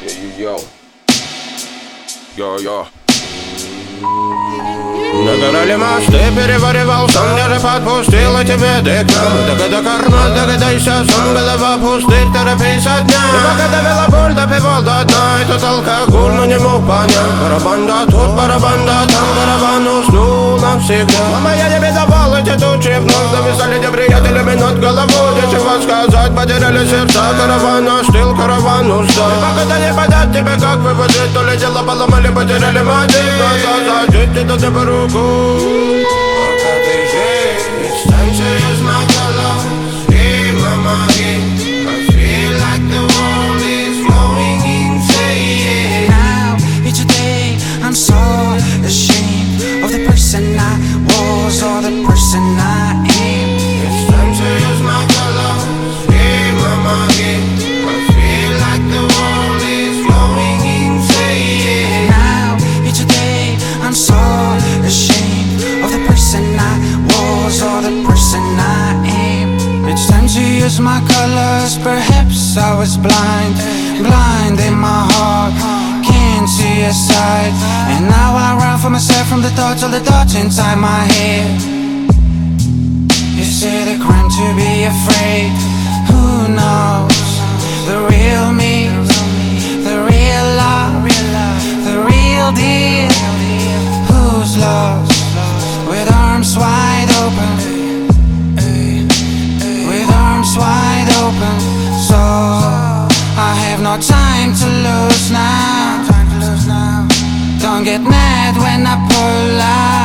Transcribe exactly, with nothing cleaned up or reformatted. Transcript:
Йо-йо-йо. Йо-йо. Нагорали мосты, переваривал сон, даже подпустила тебе декам. Догада карма, догадайся, сон, голова пустырь, торопись от дня. И пока довела боль, допивал до дна, этот алкоголь, но не мог понять. Барабан да тут, барабан да там, барабан уснул навсегда. Мама, я тебе давал эти тучи, вновь зависали те приятелями над головой. Нечего сказать, потеряли сердца, караван остыл, караван устал. И пока не понять тебе, как выводы, то ли дело поломали, потеряли мотив. Назад зажить, это тебе руку. Пока ты здесь, it's time to use my colors. Hey, mama, yeah. I feel like the world is going insane. Now, each day, I'm so ashamed of the person I was or the person I am. It's time to use my colors. Hey, mama, yeah. I feel like the world is going insane. Now, each day, I'm so ashamed of the person I was or the person I am. It's time to use my colors. Perhaps I was blind, blind in my heart, can't see a side. And now I run for myself from the thoughts, all the thoughts inside my head. Is it a crime to be afraid? Who knows? The real me, the real love, the real deal. Who's lost? With arms wide open, with arms wide open. So I have no time to lose now. Don't get mad when I pull out.